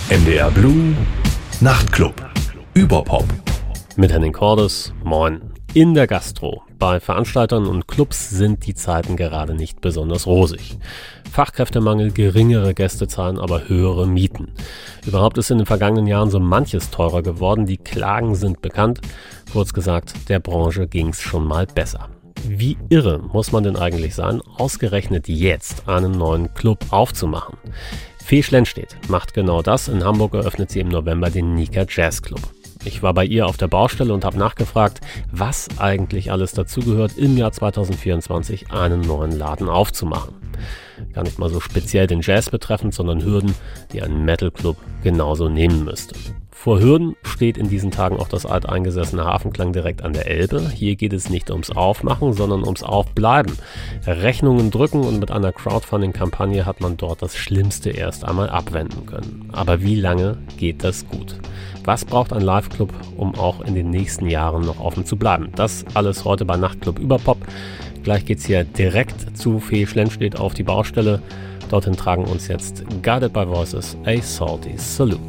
NDR Blue Nachtclub. Überpop. Mit Henning Cordes, moin. In der Gastro. Bei Veranstaltern und Clubs sind die Zeiten gerade nicht besonders rosig. Fachkräftemangel, geringere Gästezahlen, aber höhere Mieten. Überhaupt ist in den vergangenen Jahren so manches teurer geworden. Die Klagen sind bekannt. Kurz gesagt, der Branche ging's schon mal besser. Wie irre muss man denn eigentlich sein, ausgerechnet jetzt einen neuen Club aufzumachen? Fee Schlenstedt macht genau das. In Hamburg eröffnet sie im November den Nika Jazz Club. Ich war bei ihr auf der Baustelle und habe nachgefragt, was eigentlich alles dazugehört, im Jahr 2024 einen neuen Laden aufzumachen. Gar nicht mal so speziell den Jazz betreffend, sondern Hürden, die ein Metal-Club genauso nehmen müsste. Vor Hürden steht in diesen Tagen auch das alteingesessene Hafenklang direkt an der Elbe. Hier geht es nicht ums Aufmachen, sondern ums Aufbleiben. Rechnungen drücken und mit einer Crowdfunding-Kampagne hat man dort das Schlimmste erst einmal abwenden können. Aber wie lange geht das gut? Was braucht ein Live-Club, um auch in den nächsten Jahren noch offen zu bleiben? Das alles heute bei Nachtclub Überpop. Gleich geht's hier direkt zu Fee Schlenstedt auf die Baustelle. Dorthin tragen uns jetzt Guided by Voices, a salty salute.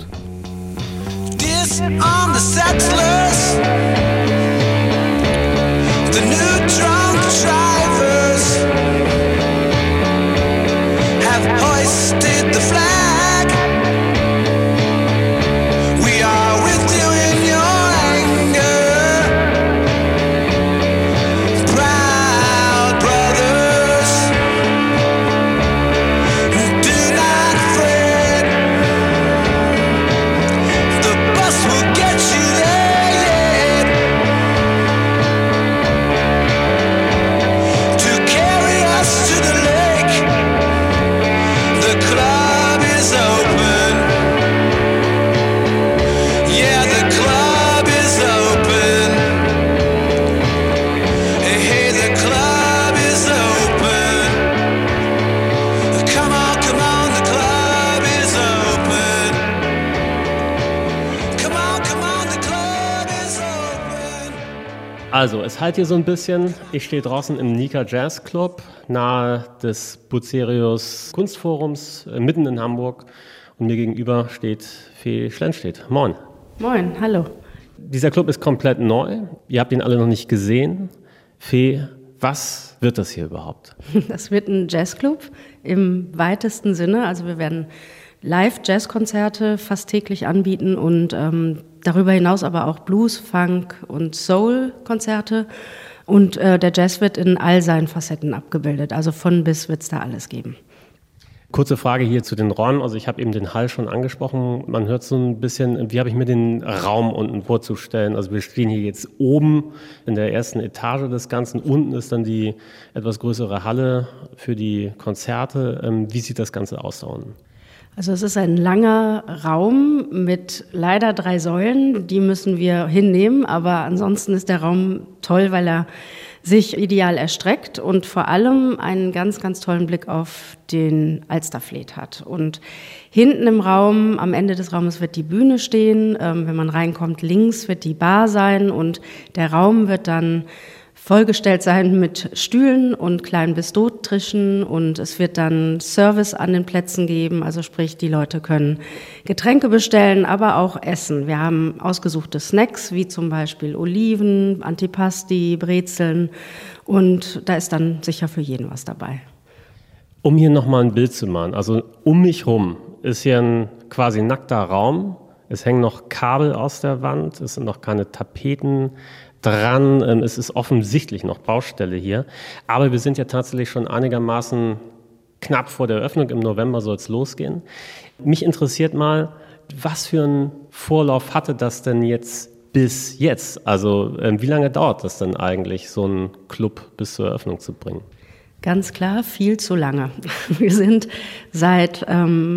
On the settlers, the new drunk drivers have hoisted the flag. We are with you in your anger, proud brothers. Do not fret, the bus will get you there yet, to carry us to the lake. The club is open. Yeah, the club is open. Hey, the club is open. Come on, the club is open. Come on, the club is open. Also, es halt hier so ein bisschen. Ich stehe draußen im Nika Jazz Club, nahe des Bucerius Kunstforums, mitten in Hamburg. Und mir gegenüber steht Fee Schlenstedt. Moin. Moin, hallo. Dieser Club ist komplett neu. Ihr habt ihn alle noch nicht gesehen. Fee, was wird das hier überhaupt? Das wird ein Jazzclub im weitesten Sinne. Also wir werden Live-Jazzkonzerte fast täglich anbieten und darüber hinaus aber auch Blues, Funk und Soul-Konzerte. Und der Jazz wird in all seinen Facetten abgebildet. Also von bis wird es da alles geben. Kurze Frage hier zu den Räumen. Also ich habe eben den Hall schon angesprochen. Man hört so ein bisschen, wie habe ich mir den Raum unten vorzustellen? Also wir stehen hier jetzt oben in der ersten Etage des Ganzen. Unten ist dann die etwas größere Halle für die Konzerte. Wie sieht das Ganze aus da unten? Also es ist ein langer Raum mit leider 3 Säulen. Die müssen wir hinnehmen. Aber ansonsten ist der Raum toll, weil er sich ideal erstreckt und vor allem einen ganz, ganz tollen Blick auf den Alsterfleet hat. Und hinten im Raum, am Ende des Raumes wird die Bühne stehen. Wenn man reinkommt, links wird die Bar sein und der Raum wird dann vollgestellt sein mit Stühlen und kleinen Bistro-Tischen und es wird dann Service an den Plätzen geben, also sprich, die Leute können Getränke bestellen, aber auch essen. Wir haben ausgesuchte Snacks, wie zum Beispiel Oliven, Antipasti, Brezeln und da ist dann sicher für jeden was dabei. Um hier nochmal ein Bild zu machen, also um mich rum ist hier ein quasi nackter Raum, es hängen noch Kabel aus der Wand, es sind noch keine Tapeten dran. Es ist offensichtlich noch Baustelle hier. Aber wir sind ja tatsächlich schon einigermaßen knapp vor der Eröffnung. Im November soll es losgehen. Mich interessiert mal, was für einen Vorlauf hatte das denn jetzt bis jetzt? Also wie lange dauert das denn eigentlich, so einen Club bis zur Eröffnung zu bringen? Ganz klar, viel zu lange. Wir sind seit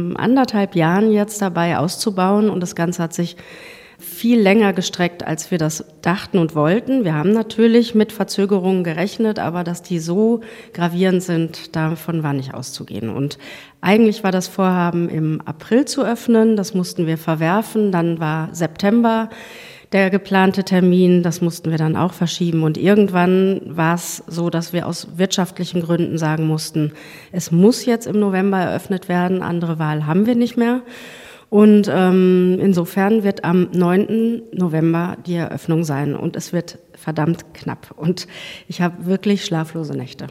1,5 Jahren jetzt dabei auszubauen und das Ganze hat sich viel länger gestreckt, als wir das dachten und wollten. Wir haben natürlich mit Verzögerungen gerechnet, aber dass die so gravierend sind, davon war nicht auszugehen. Und eigentlich war das Vorhaben im April zu öffnen, das mussten wir verwerfen. Dann war September der geplante Termin, das mussten wir dann auch verschieben. Und irgendwann war es so, dass wir aus wirtschaftlichen Gründen sagen mussten, es muss jetzt im November eröffnet werden, andere Wahl haben wir nicht mehr. Und insofern wird am 9. November die Eröffnung sein und es wird verdammt knapp. Und ich habe wirklich schlaflose Nächte.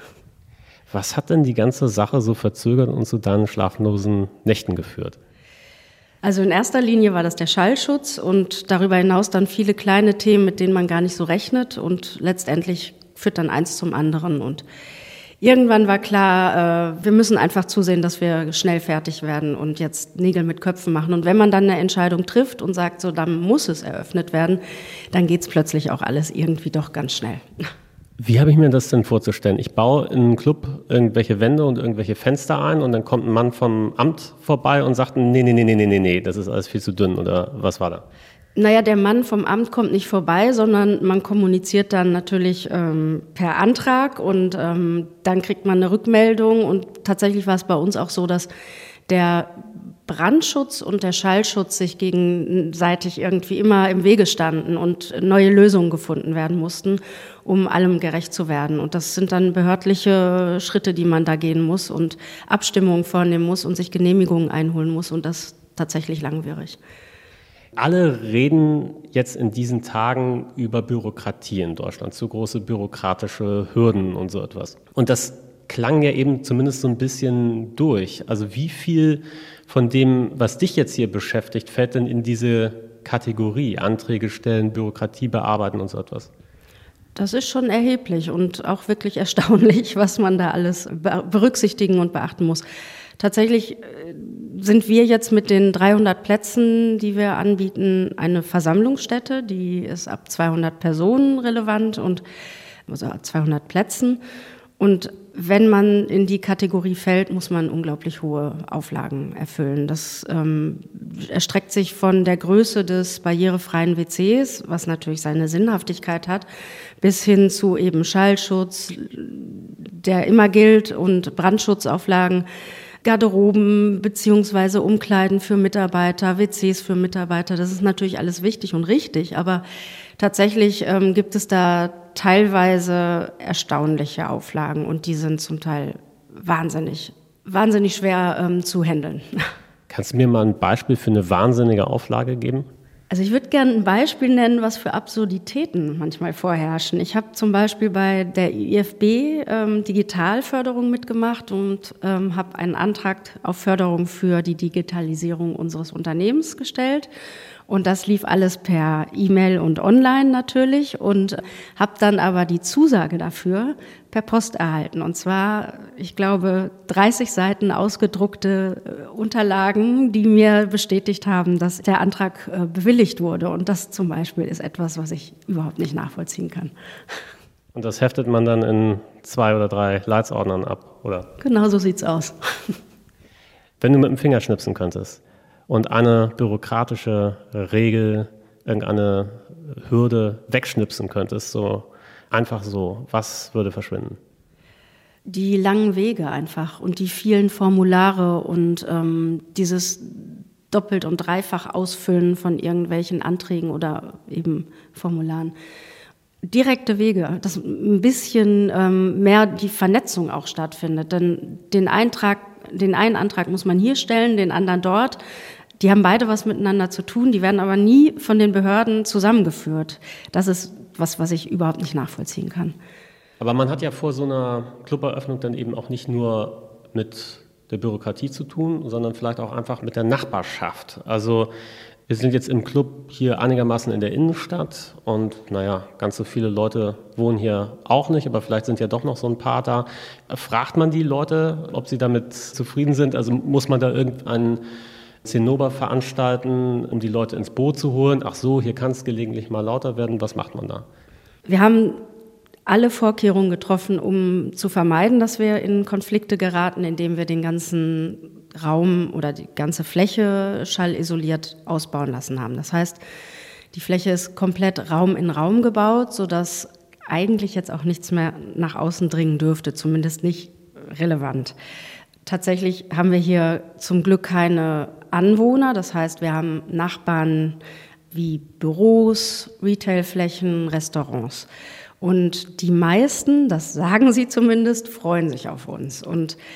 Was hat denn die ganze Sache so verzögert und zu deinen schlaflosen Nächten geführt? Also in erster Linie war das der Schallschutz und darüber hinaus dann viele kleine Themen, mit denen man gar nicht so rechnet. Und letztendlich führt dann eins zum anderen. Und irgendwann war klar, wir müssen einfach zusehen, dass wir schnell fertig werden und jetzt Nägel mit Köpfen machen. Und wenn man dann eine Entscheidung trifft und sagt, so, dann muss es eröffnet werden, dann geht's plötzlich auch alles irgendwie doch ganz schnell. Wie habe ich mir das denn vorzustellen? Ich baue in einem Club irgendwelche Wände und irgendwelche Fenster ein und dann kommt ein Mann vom Amt vorbei und sagt, nee, das ist alles viel zu dünn, oder was war da? Naja, der Mann vom Amt kommt nicht vorbei, sondern man kommuniziert dann natürlich per Antrag und dann kriegt man eine Rückmeldung. Und tatsächlich war es bei uns auch so, dass der Brandschutz und der Schallschutz sich gegenseitig irgendwie immer im Wege standen und neue Lösungen gefunden werden mussten, um allem gerecht zu werden. Und das sind dann behördliche Schritte, die man da gehen muss und Abstimmungen vornehmen muss und sich Genehmigungen einholen muss. Und das ist tatsächlich langwierig. Alle reden jetzt in diesen Tagen über Bürokratie in Deutschland, zu große bürokratische Hürden und so etwas. Und das klang ja eben zumindest so ein bisschen durch. Also wie viel von dem, was dich jetzt hier beschäftigt, fällt denn in diese Kategorie? Anträge stellen, Bürokratie bearbeiten und so etwas? Das ist schon erheblich und auch wirklich erstaunlich, was man da alles berücksichtigen und beachten muss. Tatsächlich sind wir jetzt mit den 300 Plätzen, die wir anbieten, eine Versammlungsstätte, die ist ab 200 Personen relevant und also ab 200 Plätzen. Und wenn man in die Kategorie fällt, muss man unglaublich hohe Auflagen erfüllen. Das erstreckt sich von der Größe des barrierefreien WCs, was natürlich seine Sinnhaftigkeit hat, bis hin zu eben Schallschutz, der immer gilt, und Brandschutzauflagen, Garderoben beziehungsweise Umkleiden für Mitarbeiter, WCs für Mitarbeiter. Das ist natürlich alles wichtig und richtig, aber tatsächlich gibt es da teilweise erstaunliche Auflagen und die sind zum Teil wahnsinnig schwer zu handeln. Kannst du mir mal ein Beispiel für eine wahnsinnige Auflage geben? Also ich würde gerne ein Beispiel nennen, was für Absurditäten manchmal vorherrschen. Ich habe zum Beispiel bei der IFB Digitalförderung mitgemacht und habe einen Antrag auf Förderung für die Digitalisierung unseres Unternehmens gestellt. Und das lief alles per E-Mail und online natürlich und habe dann aber die Zusage dafür per Post erhalten. Und zwar, ich glaube, 30 Seiten ausgedruckte Unterlagen, die mir bestätigt haben, dass der Antrag bewilligt wurde. Und das zum Beispiel ist etwas, was ich überhaupt nicht nachvollziehen kann. Und das heftet man dann in 2 oder 3 Leitsordnern ab, oder? Genau so sieht's aus. Wenn du mit dem Finger schnipsen könntest und eine bürokratische Regel, irgendeine Hürde wegschnipsen könntest, so einfach so, was würde verschwinden? Die langen Wege einfach und die vielen Formulare und dieses doppelt und dreifach Ausfüllen von irgendwelchen Anträgen oder eben Formularen. Direkte Wege, dass ein bisschen mehr die Vernetzung auch stattfindet. Denn den einen Antrag muss man hier stellen, den anderen dort. Die haben beide was miteinander zu tun, die werden aber nie von den Behörden zusammengeführt. Das ist was ich überhaupt nicht nachvollziehen kann. Aber man hat ja vor so einer Cluberöffnung dann eben auch nicht nur mit der Bürokratie zu tun, sondern vielleicht auch einfach mit der Nachbarschaft. Also wir sind jetzt im Club hier einigermaßen in der Innenstadt und ganz so viele Leute wohnen hier auch nicht, aber vielleicht sind ja doch noch so ein paar da. Fragt man die Leute, ob sie damit zufrieden sind? Also muss man da irgendeinen Zinnober veranstalten, um die Leute ins Boot zu holen? Ach so, hier kann es gelegentlich mal lauter werden. Was macht man da? Wir haben alle Vorkehrungen getroffen, um zu vermeiden, dass wir in Konflikte geraten, indem wir den ganzen Raum oder die ganze Fläche schallisoliert ausbauen lassen haben. Das heißt, die Fläche ist komplett Raum in Raum gebaut, sodass eigentlich jetzt auch nichts mehr nach außen dringen dürfte, zumindest nicht relevant. Tatsächlich haben wir hier zum Glück keine Anwohner, das heißt, wir haben Nachbarn wie Büros, Retailflächen, Restaurants. Und die meisten, das sagen sie zumindest, freuen sich auf uns. Und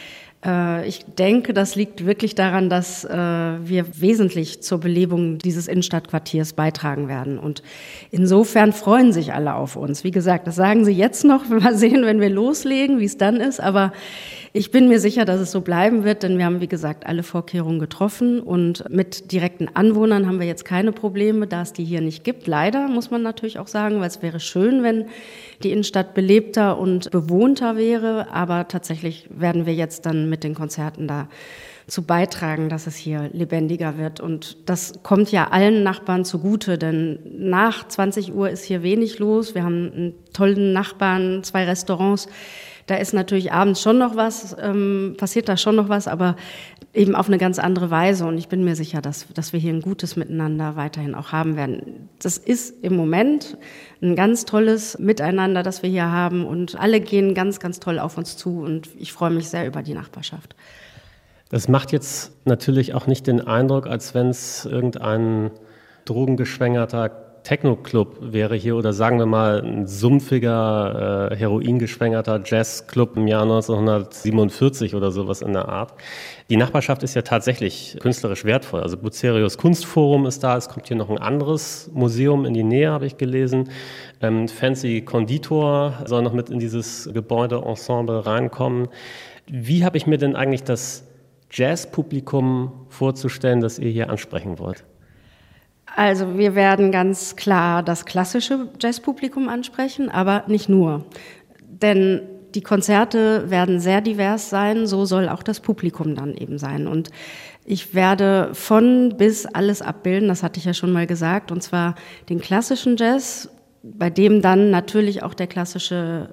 Ich denke, das liegt wirklich daran, dass wir wesentlich zur Belebung dieses Innenstadtquartiers beitragen werden. Und insofern freuen sich alle auf uns. Wie gesagt, das sagen sie jetzt noch. Mal sehen, wenn wir loslegen, wie es dann ist. Aber ich bin mir sicher, dass es so bleiben wird, denn wir haben, wie gesagt, alle Vorkehrungen getroffen. Und mit direkten Anwohnern haben wir jetzt keine Probleme, da es die hier nicht gibt. Leider, muss man natürlich auch sagen, weil es wäre schön, wenn die Innenstadt belebter und bewohnter wäre. Aber tatsächlich werden wir jetzt dann mit den Konzerten dazu beitragen, dass es hier lebendiger wird. Und das kommt ja allen Nachbarn zugute, denn nach 20 Uhr ist hier wenig los. Wir haben einen tollen Nachbarn, 2 Restaurants. Da ist natürlich abends schon noch was, passiert da schon noch was, aber eben auf eine ganz andere Weise. Und ich bin mir sicher, dass wir hier ein gutes Miteinander weiterhin auch haben werden. Das ist im Moment ein ganz tolles Miteinander, das wir hier haben. Und alle gehen ganz, ganz toll auf uns zu. Und ich freue mich sehr über die Nachbarschaft. Das macht jetzt natürlich auch nicht den Eindruck, als wenn es irgendein drogengeschwängerter Techno-Club wäre hier oder sagen wir mal ein sumpfiger, heroingeschwängerter Jazzclub im Jahr 1947 oder sowas in der Art. Die Nachbarschaft ist ja tatsächlich künstlerisch wertvoll. Also Bucerius Kunstforum ist da, es kommt hier noch ein anderes Museum in die Nähe, habe ich gelesen. Fancy Konditor soll noch mit in dieses Gebäudeensemble reinkommen. Wie habe ich mir denn eigentlich das Jazzpublikum vorzustellen, das ihr hier ansprechen wollt? Also wir werden ganz klar das klassische Jazzpublikum ansprechen, aber nicht nur. Denn die Konzerte werden sehr divers sein, so soll auch das Publikum dann eben sein. Und ich werde von bis alles abbilden, das hatte ich ja schon mal gesagt, und zwar den klassischen Jazz, bei dem dann natürlich auch der klassische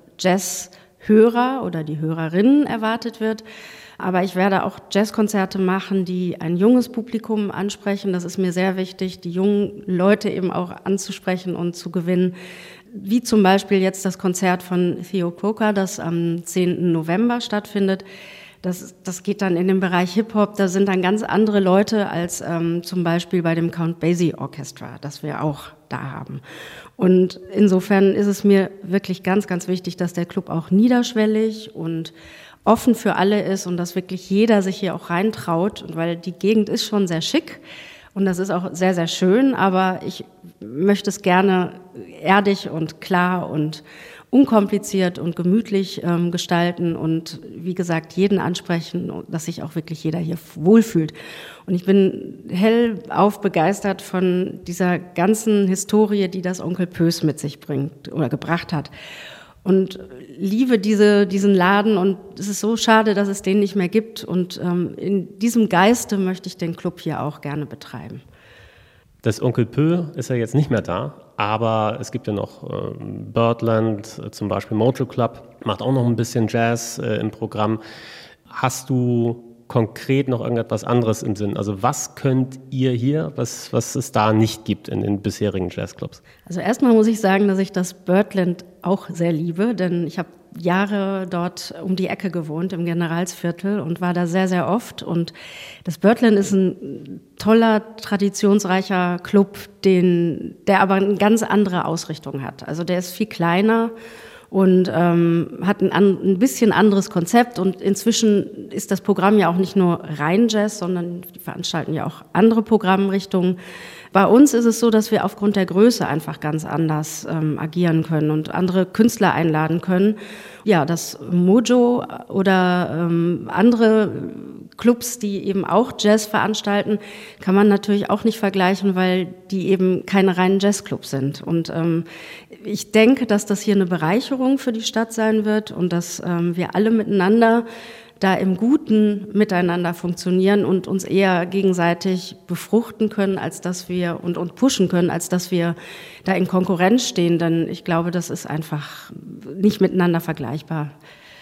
Jazzhörer oder die Hörerin erwartet wird. Aber ich werde auch Jazzkonzerte machen, die ein junges Publikum ansprechen. Das ist mir sehr wichtig, die jungen Leute eben auch anzusprechen und zu gewinnen. Wie zum Beispiel jetzt das Konzert von Theo Coker, das am 10. November stattfindet. Das geht dann in den Bereich Hip-Hop. Da sind dann ganz andere Leute als zum Beispiel bei dem Count Basie Orchestra, das wir auch da haben. Und insofern ist es mir wirklich ganz, ganz wichtig, dass der Club auch niederschwellig und offen für alle ist und dass wirklich jeder sich hier auch reintraut, weil die Gegend ist schon sehr schick und das ist auch sehr, sehr schön, aber ich möchte es gerne erdig und klar und unkompliziert und gemütlich gestalten und wie gesagt jeden ansprechen, dass sich auch wirklich jeder hier wohlfühlt. Und ich bin hellauf begeistert von dieser ganzen Historie, die das Onkel Pös mit sich bringt oder gebracht hat. Und liebe diesen Laden und es ist so schade, dass es den nicht mehr gibt. Und in diesem Geiste möchte ich den Club hier auch gerne betreiben. Das Onkel Pö ist ja jetzt nicht mehr da, aber es gibt ja noch Birdland, zum Beispiel Mojo Club, macht auch noch ein bisschen Jazz im Programm. Hast du konkret noch irgendetwas anderes im Sinn? Also was könnt ihr hier, was es da nicht gibt in den bisherigen Jazzclubs? Also erstmal muss ich sagen, dass ich das Birdland auch sehr liebe, denn ich habe Jahre dort um die Ecke gewohnt, im Generalsviertel und war da sehr, sehr oft. Und das Birdland ist ein toller, traditionsreicher Club, der aber eine ganz andere Ausrichtung hat. Also der ist viel kleiner und hat ein bisschen anderes Konzept. Und inzwischen ist das Programm ja auch nicht nur rein Jazz, sondern die veranstalten ja auch andere Programmrichtungen. Bei uns ist es so, dass wir aufgrund der Größe einfach ganz anders agieren können und andere Künstler einladen können. Ja, das Mojo oder andere Clubs, die eben auch Jazz veranstalten, kann man natürlich auch nicht vergleichen, weil die eben keine reinen Jazzclubs sind. Und ich denke, dass das hier eine Bereicherung für die Stadt sein wird und dass wir alle miteinander da im Guten miteinander funktionieren und uns eher gegenseitig befruchten können, als dass wir und pushen können, als dass wir da in Konkurrenz stehen. Denn ich glaube, das ist einfach nicht miteinander vergleichbar.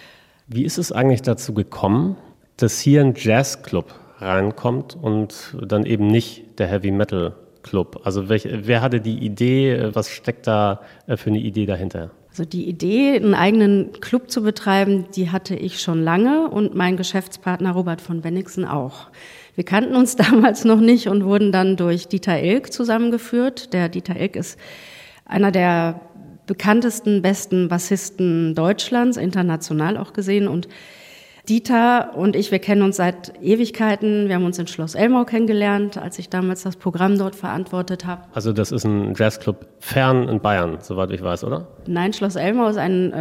Wie ist es eigentlich dazu gekommen, dass hier ein Jazzclub reinkommt und dann eben nicht der Heavy Metal Club? Also wer hatte die Idee? Was steckt da für eine Idee dahinter? Also die Idee, einen eigenen Club zu betreiben, die hatte ich schon lange und mein Geschäftspartner Robert von Bennigsen auch. Wir kannten uns damals noch nicht und wurden dann durch Dieter Ilk zusammengeführt. Der Dieter Ilk ist einer der bekanntesten, besten Bassisten Deutschlands, international auch gesehen. Und Dieter und ich, wir kennen uns seit Ewigkeiten. Wir haben uns in Schloss Elmau kennengelernt, als ich damals das Programm dort verantwortet habe. Also das ist ein Jazzclub fern in Bayern, soweit ich weiß, oder? Nein, Schloss Elmau ist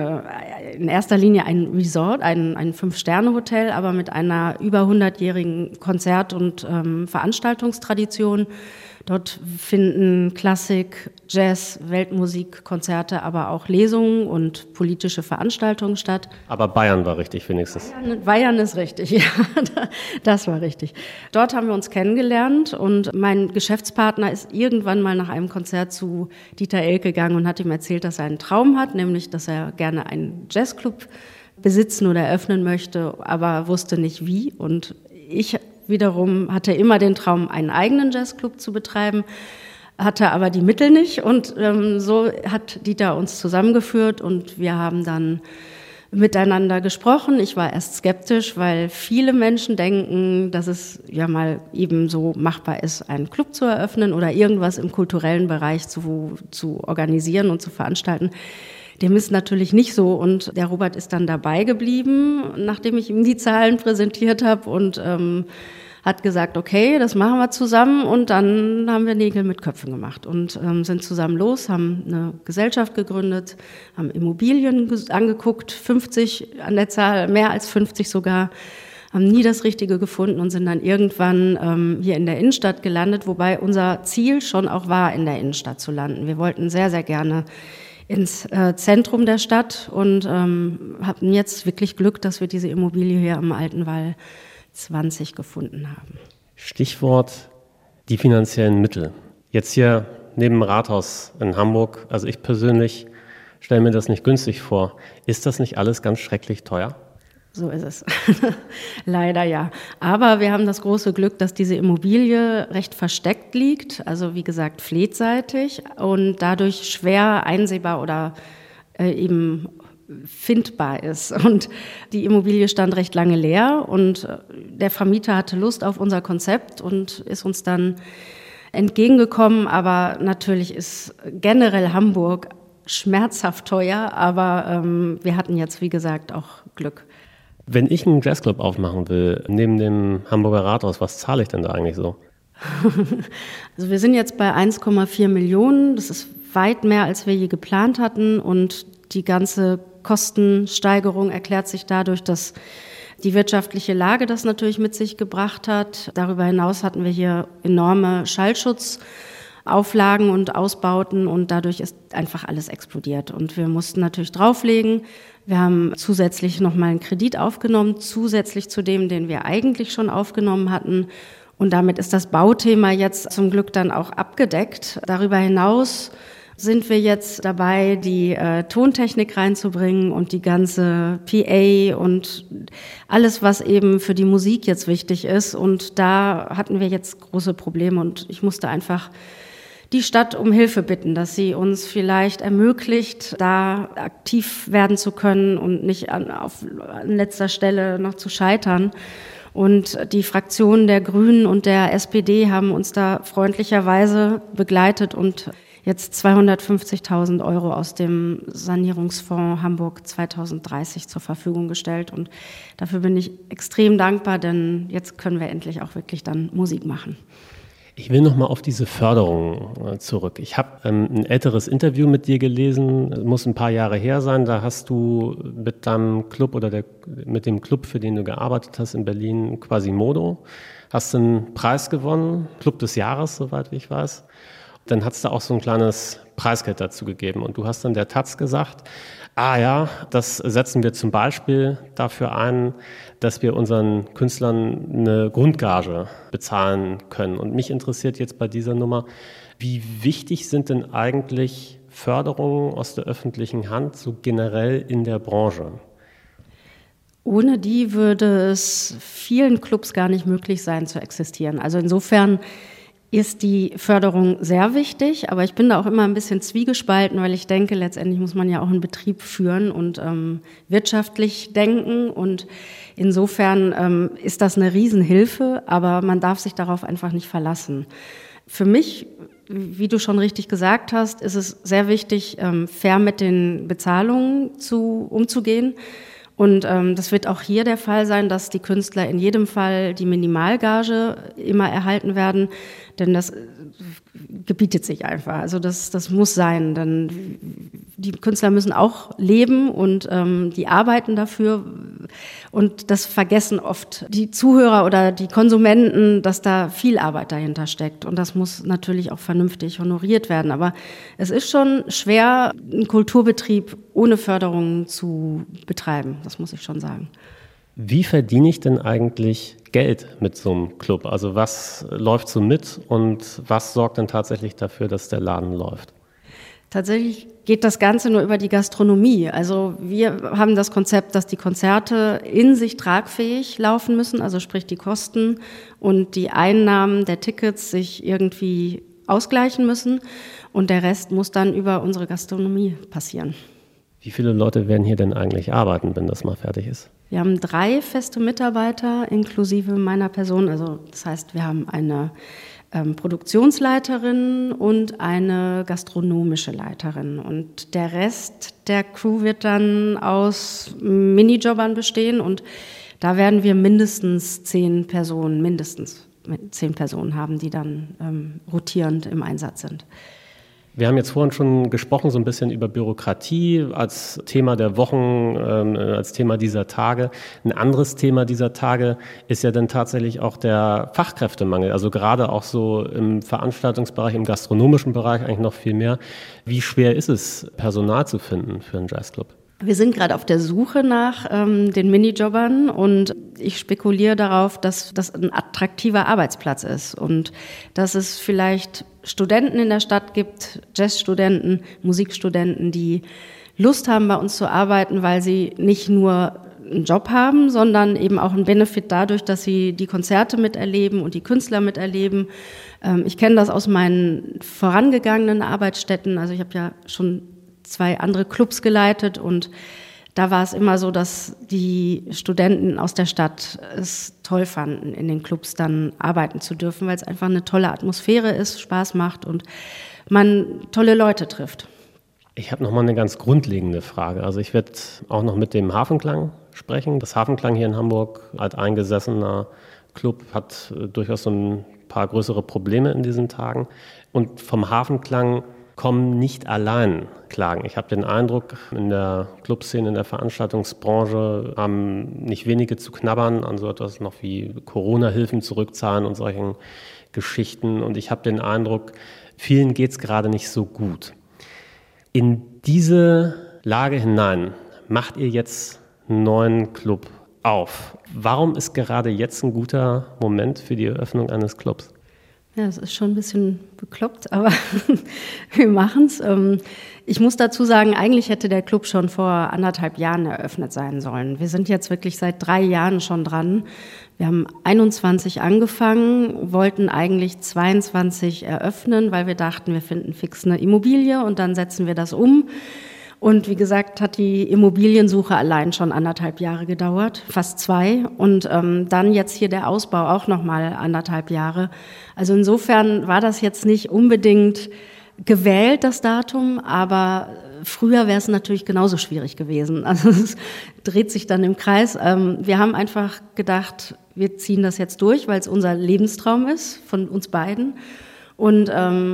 in erster Linie ein Resort, ein 5-Sterne-Hotel, aber mit einer über 100-jährigen Konzert- und Veranstaltungstradition. Dort finden Klassik, Jazz, Weltmusikkonzerte, aber auch Lesungen und politische Veranstaltungen statt. Aber Bayern war richtig wenigstens. Bayern ist richtig, ja, das war richtig. Dort haben wir uns kennengelernt und mein Geschäftspartner ist irgendwann mal nach einem Konzert zu Dieter Elke gegangen und hat ihm erzählt, dass er einen Traum hat, nämlich, dass er gerne einen Jazzclub besitzen oder eröffnen möchte, aber wusste nicht wie. Und ich wiederum hatte immer den Traum, einen eigenen Jazzclub zu betreiben, hatte aber die Mittel nicht und so hat Dieter uns zusammengeführt und wir haben dann miteinander gesprochen. Ich war erst skeptisch, weil viele Menschen denken, dass es ja mal eben so machbar ist, einen Club zu eröffnen oder irgendwas im kulturellen Bereich zu organisieren und zu veranstalten. Dem ist natürlich nicht so und der Robert ist dann dabei geblieben, nachdem ich ihm die Zahlen präsentiert habe und hat gesagt, okay, das machen wir zusammen und dann haben wir Nägel mit Köpfen gemacht und sind zusammen los, haben eine Gesellschaft gegründet, haben Immobilien angeguckt, 50 an der Zahl, mehr als 50 sogar, haben nie das Richtige gefunden und sind dann irgendwann hier in der Innenstadt gelandet, wobei unser Ziel schon auch war, in der Innenstadt zu landen. Wir wollten sehr, sehr gerne ins Zentrum der Stadt und hatten jetzt wirklich Glück, dass wir diese Immobilie hier am Alten Wall 20 gefunden haben. Stichwort die finanziellen Mittel. Jetzt hier neben dem Rathaus in Hamburg, also ich persönlich stelle mir das nicht günstig vor. Ist das nicht alles ganz schrecklich teuer? So ist es. Leider ja. Aber wir haben das große Glück, dass diese Immobilie recht versteckt liegt, also wie gesagt fleetseitig und dadurch schwer einsehbar oder eben findbar ist. Und die Immobilie stand recht lange leer und der Vermieter hatte Lust auf unser Konzept und ist uns dann entgegengekommen. Aber natürlich ist generell Hamburg schmerzhaft teuer, aber wir hatten jetzt, wie gesagt, auch Glück. Wenn ich einen Jazzclub aufmachen will, neben dem Hamburger Rathaus, was zahle ich denn da eigentlich so? Also wir sind jetzt bei 1,4 Millionen. Das ist weit mehr, als wir je geplant hatten. Und die ganze Kostensteigerung erklärt sich dadurch, dass die wirtschaftliche Lage das natürlich mit sich gebracht hat. Darüber hinaus hatten wir hier enorme Schallschutzauflagen und Ausbauten und dadurch ist einfach alles explodiert. Und wir mussten natürlich drauflegen. Wir haben zusätzlich nochmal einen Kredit aufgenommen, zusätzlich zu dem, den wir eigentlich schon aufgenommen hatten. Und damit ist das Bauthema jetzt zum Glück dann auch abgedeckt. Darüber hinaus sind wir jetzt dabei, die Tontechnik reinzubringen und die ganze PA und alles, was eben für die Musik jetzt wichtig ist. Und da hatten wir jetzt große Probleme und ich musste einfach die Stadt um Hilfe bitten, dass sie uns vielleicht ermöglicht, da aktiv werden zu können und nicht an letzter Stelle noch zu scheitern. Und die Fraktionen der Grünen und der SPD haben uns da freundlicherweise begleitet und jetzt 250.000 € aus dem Sanierungsfonds Hamburg 2030 zur Verfügung gestellt. Und dafür bin ich extrem dankbar, denn jetzt können wir endlich auch wirklich dann Musik machen. Ich will nochmal auf diese Förderung zurück. Ich habe ein älteres Interview mit dir gelesen, muss ein paar Jahre her sein. Da hast du mit deinem Club oder mit dem Club, für den du gearbeitet hast in Berlin, Quasimodo, hast einen Preis gewonnen, Club des Jahres, soweit ich weiß. Dann hat es da auch so ein kleines Preisgeld dazu gegeben. Und du hast dann der Taz gesagt, ja, das setzen wir zum Beispiel dafür ein, dass wir unseren Künstlern eine Grundgage bezahlen können. Und mich interessiert jetzt bei dieser Nummer, wie wichtig sind denn eigentlich Förderungen aus der öffentlichen Hand so generell in der Branche? Ohne die würde es vielen Clubs gar nicht möglich sein zu existieren. Also insofern ist die Förderung sehr wichtig, aber ich bin da auch immer ein bisschen zwiegespalten, weil ich denke, letztendlich muss man ja auch einen Betrieb führen und wirtschaftlich denken und insofern ist das eine Riesenhilfe, aber man darf sich darauf einfach nicht verlassen. Für mich, wie du schon richtig gesagt hast, ist es sehr wichtig, fair mit den Bezahlungen umzugehen Und das wird auch hier der Fall sein, dass die Künstler in jedem Fall die Minimalgage immer erhalten werden, denn das gebietet sich einfach. Also das muss sein, denn die Künstler müssen auch leben und die arbeiten dafür. Und das vergessen oft die Zuhörer oder die Konsumenten, dass da viel Arbeit dahinter steckt. Und das muss natürlich auch vernünftig honoriert werden. Aber es ist schon schwer, einen Kulturbetrieb ohne Förderung zu betreiben. Das muss ich schon sagen. Wie verdiene ich denn eigentlich Geld mit so einem Club? Also was läuft so mit und was sorgt denn tatsächlich dafür, dass der Laden läuft? Tatsächlich geht das Ganze nur über die Gastronomie. Also wir haben das Konzept, dass die Konzerte in sich tragfähig laufen müssen, also sprich die Kosten und die Einnahmen der Tickets sich irgendwie ausgleichen müssen und der Rest muss dann über unsere Gastronomie passieren. Wie viele Leute werden hier denn eigentlich arbeiten, wenn das mal fertig ist? Wir haben 3 feste Mitarbeiter inklusive meiner Person. Also das heißt, wir haben eine Produktionsleiterin und eine gastronomische Leiterin. Und der Rest der Crew wird dann aus Minijobbern bestehen. Und da werden wir mindestens 10 Personen haben, die dann rotierend im Einsatz sind. Wir haben jetzt vorhin schon gesprochen, so ein bisschen über Bürokratie als Thema der Wochen, als Thema dieser Tage. Ein anderes Thema dieser Tage ist ja dann tatsächlich auch der Fachkräftemangel. Also gerade auch so im Veranstaltungsbereich, im gastronomischen Bereich eigentlich noch viel mehr. Wie schwer ist es, Personal zu finden für einen Jazzclub? Wir sind gerade auf der Suche nach den Minijobbern und ich spekuliere darauf, dass das ein attraktiver Arbeitsplatz ist und dass es vielleicht Studenten in der Stadt gibt, Jazzstudenten, Musikstudenten, die Lust haben, bei uns zu arbeiten, weil sie nicht nur einen Job haben, sondern eben auch einen Benefit dadurch, dass sie die Konzerte miterleben und die Künstler miterleben. Ich kenne das aus meinen vorangegangenen Arbeitsstätten, also ich habe ja schon 2 andere Clubs geleitet und da war es immer so, dass die Studenten aus der Stadt es toll fanden, in den Clubs dann arbeiten zu dürfen, weil es einfach eine tolle Atmosphäre ist, Spaß macht und man tolle Leute trifft. Ich habe noch mal eine ganz grundlegende Frage. Also ich werde auch noch mit dem Hafenklang sprechen. Das Hafenklang hier in Hamburg, alteingesessener Club, hat durchaus so ein paar größere Probleme in diesen Tagen. Und vom Hafenklang kommen nicht allein Klagen. Ich habe den Eindruck, in der Clubszene, in der Veranstaltungsbranche haben nicht wenige zu knabbern an so etwas noch wie Corona-Hilfen zurückzahlen und solchen Geschichten. Und ich habe den Eindruck, vielen geht es gerade nicht so gut. In diese Lage hinein macht ihr jetzt einen neuen Club auf. Warum ist gerade jetzt ein guter Moment für die Eröffnung eines Clubs? Ja, es ist schon ein bisschen bekloppt, aber wir machen's. Ich muss dazu sagen, eigentlich hätte der Club schon vor 1,5 Jahren eröffnet sein sollen. Wir sind jetzt wirklich seit 3 Jahren schon dran. Wir haben 21 angefangen, wollten eigentlich 22 eröffnen, weil wir dachten, wir finden fix eine Immobilie und dann setzen wir das um. Und wie gesagt, hat die Immobiliensuche allein schon 1,5 Jahre gedauert, fast 2. Und dann jetzt hier der Ausbau auch nochmal 1,5 Jahre. Also insofern war das jetzt nicht unbedingt gewählt, das Datum, aber früher wäre es natürlich genauso schwierig gewesen. Also es dreht sich dann im Kreis. Wir haben einfach gedacht, wir ziehen das jetzt durch, weil es unser Lebenstraum ist von uns beiden. Und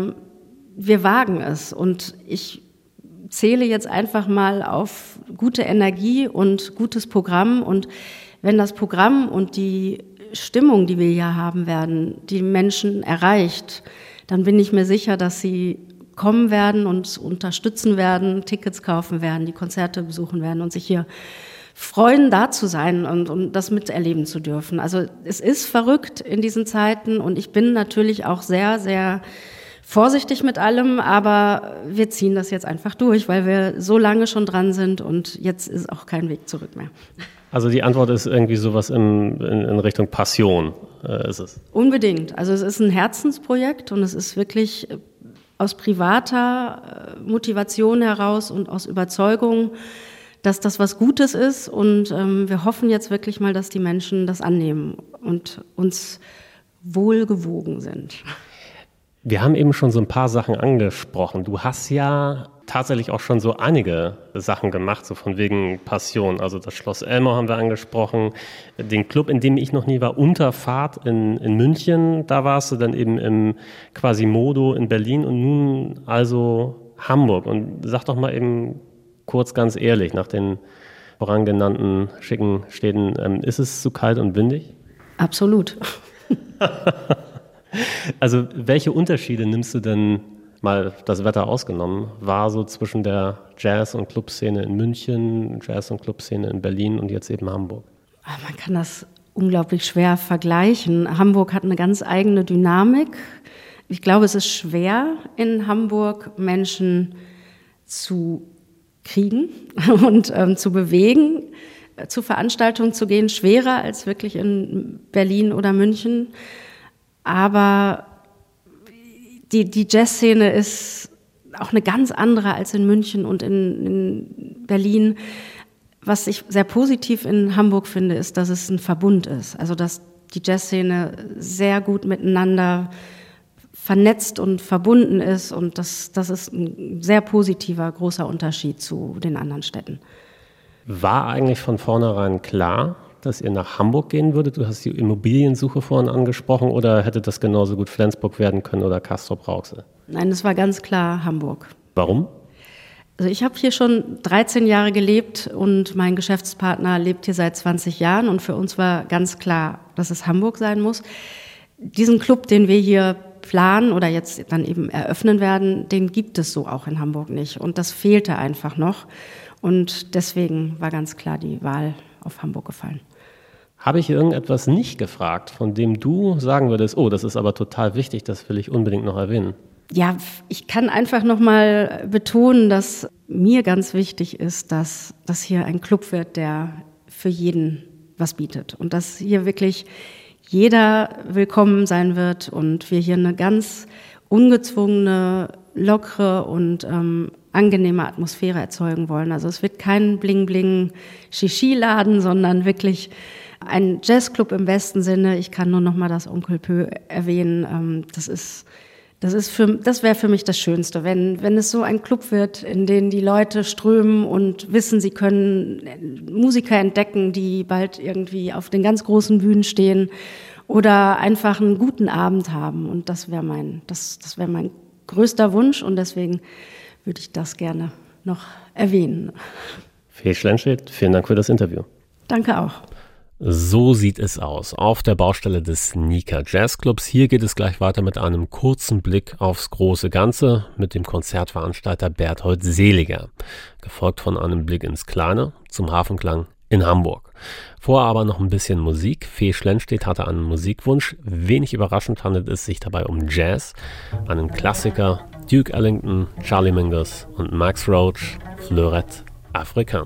wir wagen es. Und ich zähle jetzt einfach mal auf gute Energie und gutes Programm. Und wenn das Programm und die Stimmung, die wir hier haben werden, die Menschen erreicht, dann bin ich mir sicher, dass sie kommen werden, uns unterstützen werden, Tickets kaufen werden, die Konzerte besuchen werden und sich hier freuen, da zu sein und das miterleben zu dürfen. Also es ist verrückt in diesen Zeiten und ich bin natürlich auch sehr, sehr vorsichtig mit allem, aber wir ziehen das jetzt einfach durch, weil wir so lange schon dran sind und jetzt ist auch kein Weg zurück mehr. Also die Antwort ist irgendwie sowas in Richtung Passion, ist es? Unbedingt. Also es ist ein Herzensprojekt und es ist wirklich aus privater Motivation heraus und aus Überzeugung, dass das was Gutes ist und wir hoffen jetzt wirklich mal, dass die Menschen das annehmen und uns wohlgewogen sind. Wir haben eben schon so ein paar Sachen angesprochen. Du hast ja tatsächlich auch schon so einige Sachen gemacht, so von wegen Passion. Also das Schloss Elmau haben wir angesprochen, den Club, in dem ich noch nie war, Unterfahrt in München, da warst du dann eben im Quasimodo in Berlin und nun also Hamburg. Und sag doch mal eben kurz ganz ehrlich, nach den vorangenannten schicken Städten, ist es zu kalt und windig? Absolut. Also welche Unterschiede nimmst du denn, mal das Wetter ausgenommen, wahr so zwischen der Jazz- und Clubszene in München, Jazz- und Clubszene in Berlin und jetzt eben Hamburg? Man kann das unglaublich schwer vergleichen. Hamburg hat eine ganz eigene Dynamik. Ich glaube, es ist schwer, in Hamburg Menschen zu kriegen und zu bewegen, zu Veranstaltungen zu gehen, schwerer als wirklich in Berlin oder München. Aber die Jazzszene ist auch eine ganz andere als in München und in Berlin. Was ich sehr positiv in Hamburg finde, ist, dass es ein Verbund ist. Also dass die Jazzszene sehr gut miteinander vernetzt und verbunden ist. Und das ist ein sehr positiver, großer Unterschied zu den anderen Städten. War eigentlich von vornherein klar, dass ihr nach Hamburg gehen würdet? Du hast die Immobiliensuche vorhin angesprochen, oder hätte das genauso gut Flensburg werden können oder Castrop-Rauxel? Nein, es war ganz klar Hamburg. Warum? Also ich habe hier schon 13 Jahre gelebt und mein Geschäftspartner lebt hier seit 20 Jahren und für uns war ganz klar, dass es Hamburg sein muss. Diesen Club, den wir hier planen oder jetzt dann eben eröffnen werden, den gibt es so auch in Hamburg nicht und das fehlte einfach noch und deswegen war ganz klar die Wahl auf Hamburg gefallen. Habe ich irgendetwas nicht gefragt, von dem du sagen würdest, oh, das ist aber total wichtig, das will ich unbedingt noch erwähnen? Ja, ich kann einfach noch mal betonen, dass mir ganz wichtig ist, dass das hier ein Club wird, der für jeden was bietet und dass hier wirklich jeder willkommen sein wird und wir hier eine ganz ungezwungene, lockere und angenehme Atmosphäre erzeugen wollen. Also es wird kein Bling-Bling-Shishi-Laden, sondern wirklich ein Jazzclub im besten Sinne. Ich kann nur noch mal das Onkel Pö erwähnen. Das wäre für mich das Schönste, wenn es so ein Club wird, in den die Leute strömen und wissen, sie können Musiker entdecken, die bald irgendwie auf den ganz großen Bühnen stehen oder einfach einen guten Abend haben. Und das wäre mein größter Wunsch und deswegen würde ich das gerne noch erwähnen. Fee Schlenstedt, vielen Dank für das Interview. Danke auch. So sieht es aus auf der Baustelle des Sneaker Jazz Clubs. Hier geht es gleich weiter mit einem kurzen Blick aufs große Ganze mit dem Konzertveranstalter Berthold Seliger, gefolgt von einem Blick ins Kleine zum Hafenklang in Hamburg. Vorher aber noch ein bisschen Musik. Fee Schlenstedt hatte einen Musikwunsch. Wenig überraschend handelt es sich dabei um Jazz, einen Klassiker, Duke Ellington, Charlie Mingus und Max Roach, Fleurette Africaine.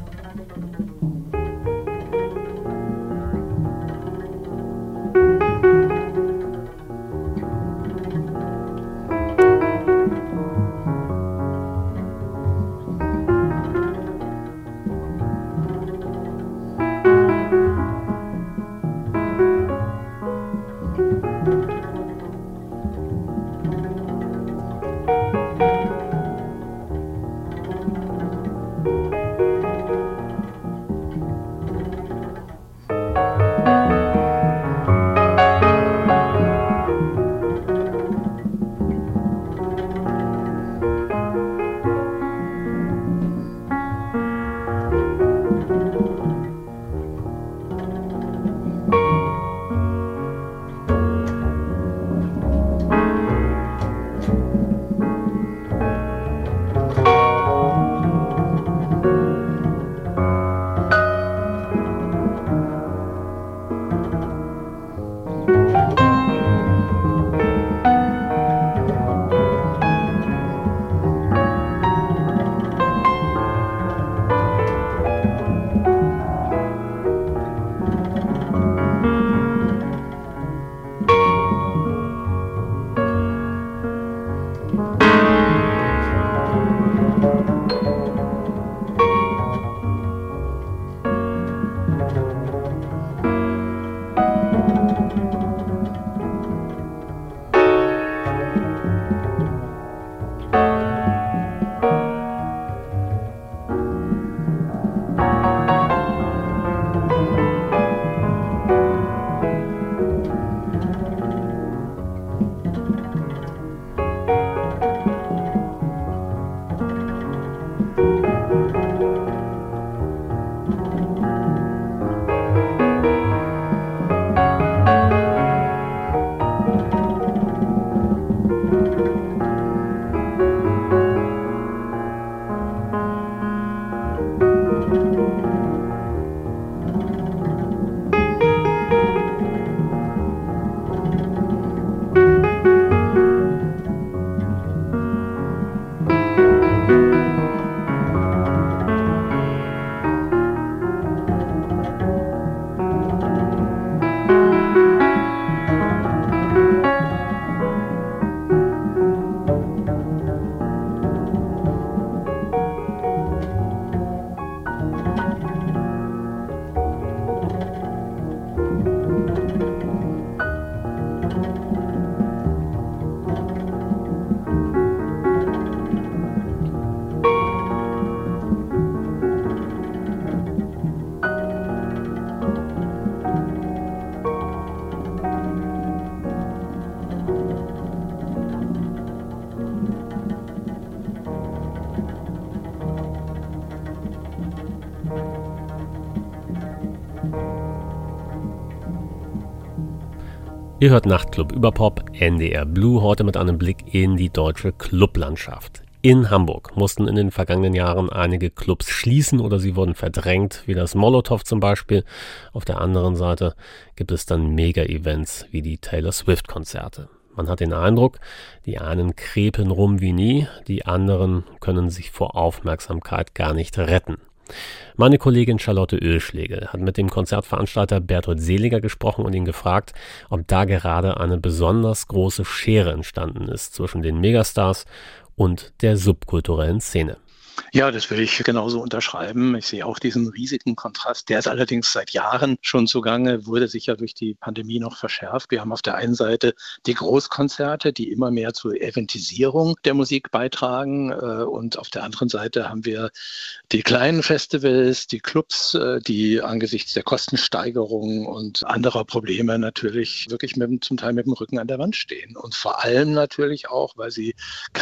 Ihr hört Nachtclub über Pop, NDR Blue, heute mit einem Blick in die deutsche Clublandschaft. In Hamburg mussten in den vergangenen Jahren einige Clubs schließen oder sie wurden verdrängt, wie das Molotow zum Beispiel. Auf der anderen Seite gibt es dann Mega-Events wie die Taylor Swift-Konzerte. Man hat den Eindruck, die einen krepen rum wie nie, die anderen können sich vor Aufmerksamkeit gar nicht retten. Meine Kollegin Charlotte Oeschlegel hat mit dem Konzertveranstalter Bertold Seliger gesprochen und ihn gefragt, ob da gerade eine besonders große Schere entstanden ist zwischen den Megastars und der subkulturellen Szene. Ja, das würde ich genauso unterschreiben. Ich sehe auch diesen riesigen Kontrast. Der ist allerdings seit Jahren schon zugange, wurde sicher durch die Pandemie noch verschärft. Wir haben auf der einen Seite die Großkonzerte, die immer mehr zur Eventisierung der Musik beitragen. Und auf der anderen Seite haben wir die kleinen Festivals, die Clubs, die angesichts der Kostensteigerung und anderer Probleme natürlich wirklich zum Teil mit dem Rücken an der Wand stehen. Und vor allem natürlich auch, weil sie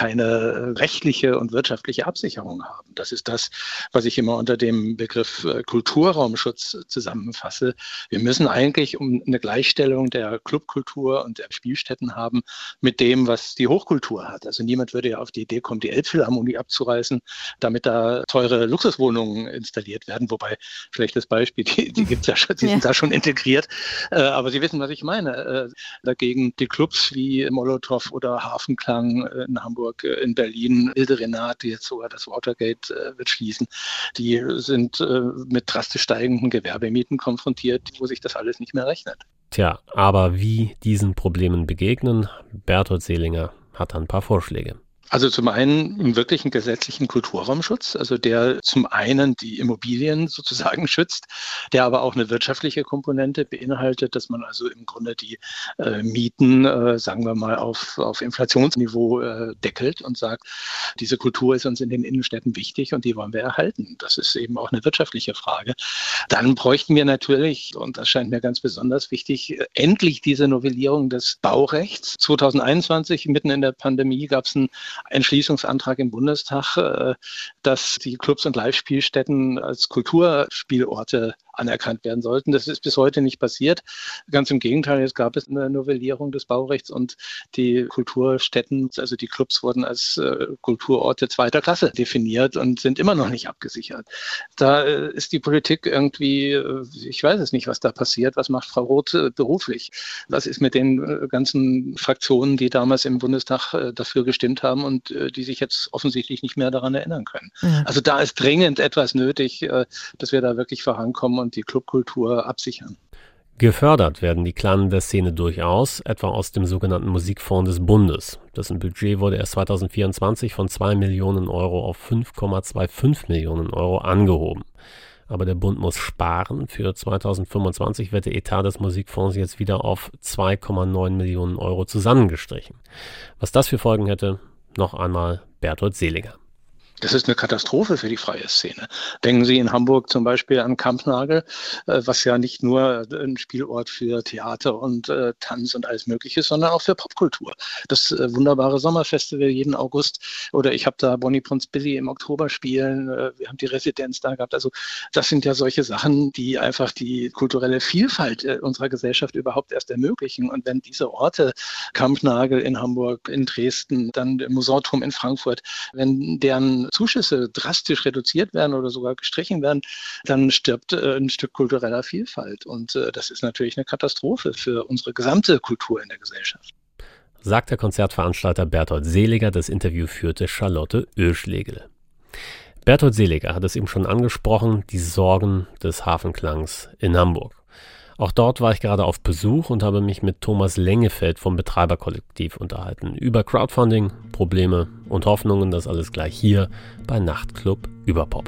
keine rechtliche und wirtschaftliche Absicherung haben. Das ist das, was ich immer unter dem Begriff Kulturraumschutz zusammenfasse. Wir müssen eigentlich eine Gleichstellung der Clubkultur und der Spielstätten haben mit dem, was die Hochkultur hat. Also niemand würde ja auf die Idee kommen, die Elbphilharmonie abzureißen, damit da teure Luxuswohnungen installiert werden. Wobei, schlechtes Beispiel, die gibt's ja schon, die sind da schon integriert. Aber Sie wissen, was ich meine. Dagegen die Clubs wie Molotow oder Hafenklang in Hamburg, in Berlin, Ilde Renat, die jetzt sogar das Watergate wird schließen, die sind mit drastisch steigenden Gewerbemieten konfrontiert, wo sich das alles nicht mehr rechnet. Tja, aber wie diesen Problemen begegnen? Bertold Seliger hat ein paar Vorschläge. Also zum einen einen wirklichen gesetzlichen Kulturraumschutz, also der zum einen die Immobilien sozusagen schützt, der aber auch eine wirtschaftliche Komponente beinhaltet, dass man also im Grunde die Mieten, sagen wir mal, auf Inflationsniveau deckelt und sagt, diese Kultur ist uns in den Innenstädten wichtig und die wollen wir erhalten. Das ist eben auch eine wirtschaftliche Frage. Dann bräuchten wir natürlich, und das scheint mir ganz besonders wichtig, endlich diese Novellierung des Baurechts. 2021, mitten in der Pandemie, gab es einen Entschließungsantrag im Bundestag, dass die Clubs und Live-Spielstätten als Kulturspielorte anerkannt werden sollten. Das ist bis heute nicht passiert. Ganz im Gegenteil, jetzt gab es eine Novellierung des Baurechts und die Kulturstätten, also die Clubs wurden als Kulturorte zweiter Klasse definiert und sind immer noch nicht abgesichert. Da ist die Politik irgendwie, ich weiß es nicht, was da passiert. Was macht Frau Roth beruflich? Was ist mit den ganzen Fraktionen, die damals im Bundestag dafür gestimmt haben und die sich jetzt offensichtlich nicht mehr daran erinnern können? Ja. Also da ist dringend etwas nötig, dass wir da wirklich vorankommen und die Clubkultur absichern. Gefördert werden die Kleinen der Szene durchaus, etwa aus dem sogenannten Musikfonds des Bundes. Dessen Budget wurde erst 2024 von 2 Millionen Euro auf 5,25 Millionen Euro angehoben. Aber der Bund muss sparen. Für 2025 wird der Etat des Musikfonds jetzt wieder auf 2,9 Millionen Euro zusammengestrichen. Was das für Folgen hätte, noch einmal Bertold Seliger. Das ist eine Katastrophe für die freie Szene. Denken Sie in Hamburg zum Beispiel an Kampnagel, was ja nicht nur ein Spielort für Theater und Tanz und alles Mögliche ist, sondern auch für Popkultur. Das wunderbare Sommerfestival jeden August, oder ich habe da Bonnie Prince Billy im Oktober spielen, wir haben die Residenz da gehabt. Also das sind ja solche Sachen, die einfach die kulturelle Vielfalt unserer Gesellschaft überhaupt erst ermöglichen. Und wenn diese Orte, Kampnagel in Hamburg, in Dresden, dann im Musorturm in Frankfurt, wenn deren Zuschüsse drastisch reduziert werden oder sogar gestrichen werden, dann stirbt ein Stück kultureller Vielfalt. Und das ist natürlich eine Katastrophe für unsere gesamte Kultur in der Gesellschaft. Sagt der Konzertveranstalter Bertold Seliger. Das Interview führte Charlotte Oeschlegel. Bertold Seliger hat es eben schon angesprochen, die Sorgen des Hafenklangs in Hamburg. Auch dort war ich gerade auf Besuch und habe mich mit Thomas Lengefeld vom Betreiberkollektiv unterhalten. Über Crowdfunding, Probleme und Hoffnungen, das alles gleich hier bei Nachtclub über Pop.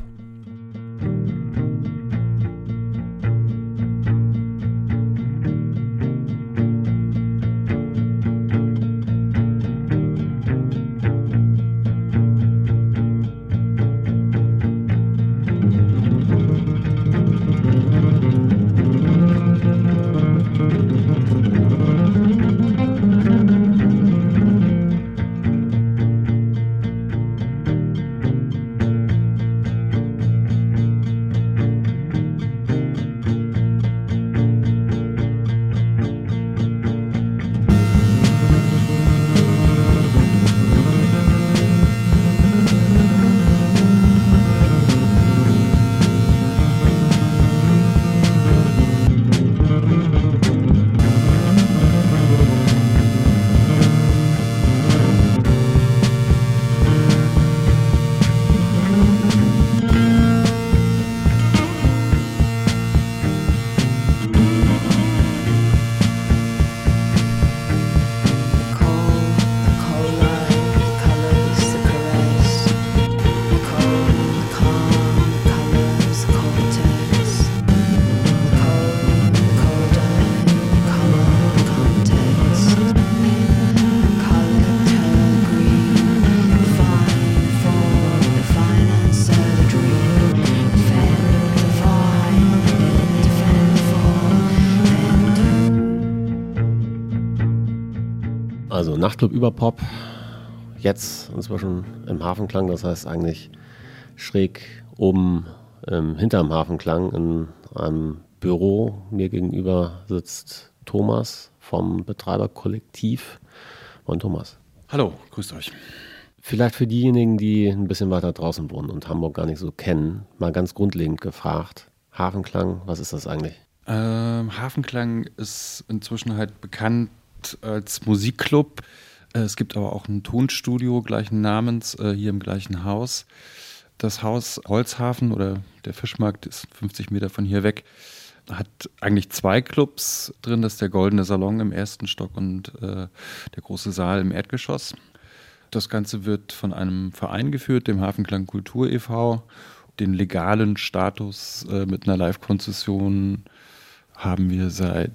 Also Nachtclub Überpop, jetzt inzwischen im Hafenklang, das heißt eigentlich schräg oben hinterm Hafenklang in einem Büro. Mir gegenüber sitzt Thomas vom Betreiberkollektiv. Moin Thomas. Hallo, grüßt euch. Vielleicht für diejenigen, die ein bisschen weiter draußen wohnen und Hamburg gar nicht so kennen, mal ganz grundlegend gefragt. Hafenklang, was ist das eigentlich? Hafenklang ist inzwischen halt bekannt als Musikclub. Es gibt aber auch ein Tonstudio gleichen Namens hier im gleichen Haus. Das Haus Holzhafen oder der Fischmarkt ist 50 Meter von hier weg. Hat eigentlich 2 Clubs drin. Das ist der Goldene Salon im 1. Stock und der große Saal im Erdgeschoss. Das Ganze wird von einem Verein geführt, dem Hafenklang Kultur e.V. Den legalen Status mit einer Live-Konzession haben wir seit